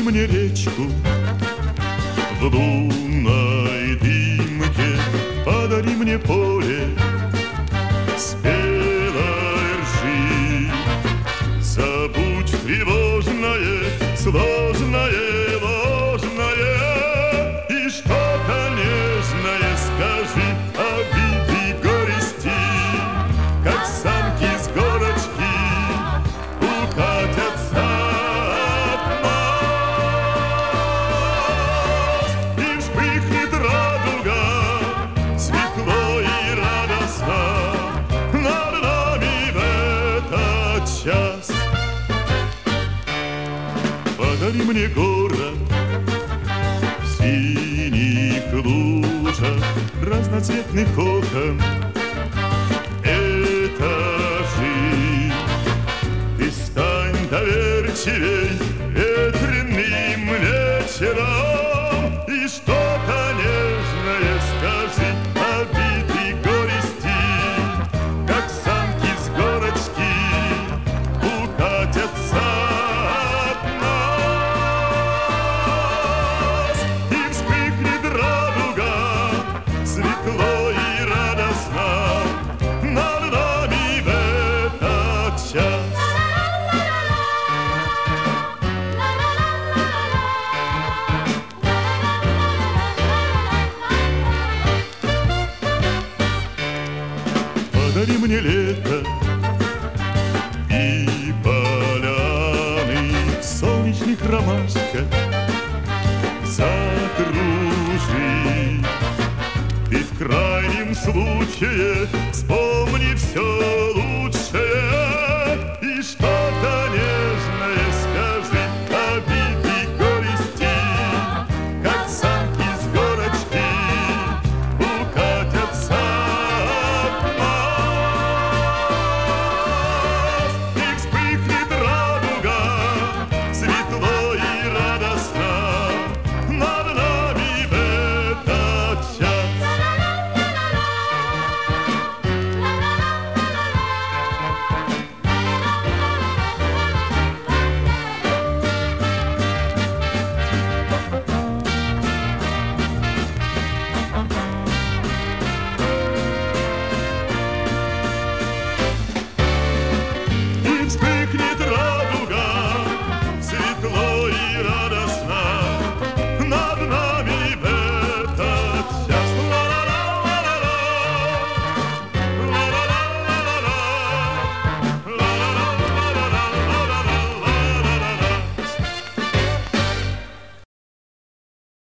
мне речку в лунной дымке, подари мне поле спелой ржи. Забудь тревожное, сложное, ложное, и что-то нежное скажи обиды и горести, как самки с горочки укатятся от нас. И вспыхнет радуга, светло и радостно над нами в этот час. Подари мне город в синих лужах разноцветных окон, этажи. Ты стань доверчивей ветреным вечером, и что-то нежное скажи обиды и горести, как самки с горочки укатятся от нас. И вспыхнет радуга, светло и радостно над нами в этот час. Подари мне лето и поляны в солнечных ромашках закружи. И в крайнем случае вспомни все